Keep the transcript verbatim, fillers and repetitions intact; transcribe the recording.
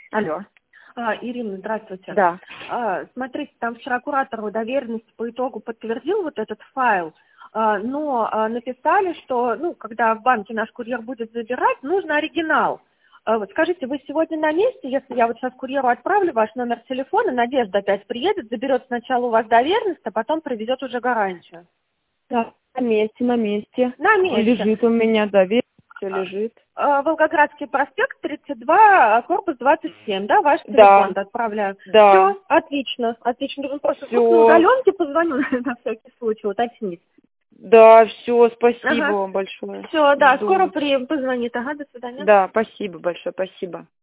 Алло. А, Ирина, здравствуйте. Да. А, смотрите, там вчера куратор доверенности по итогу подтвердил вот этот файл, а, но а, написали, что, ну, когда в банке наш курьер будет забирать, нужно оригинал. А, вот скажите, вы сегодня на месте? Если я вот сейчас курьеру отправлю ваш номер телефона, Надежда опять приедет, заберет сначала у вас доверенность, а потом привезет уже гарантию. Да, на месте, на месте. На месте. Лежит у меня, да, весь все А, лежит. а, Волгоградский проспект, тридцать два, корпус двадцать семь, да, ваш Да, телефон отправляю. да. Все, отлично, отлично. Нужно просто Все. на удаленке позвоню на всякий случай, уточнить. Да, все, спасибо Ага. вам большое. Все, да, скоро Жду. при... позвонит. Ага, до свидания. Да, спасибо большое, спасибо.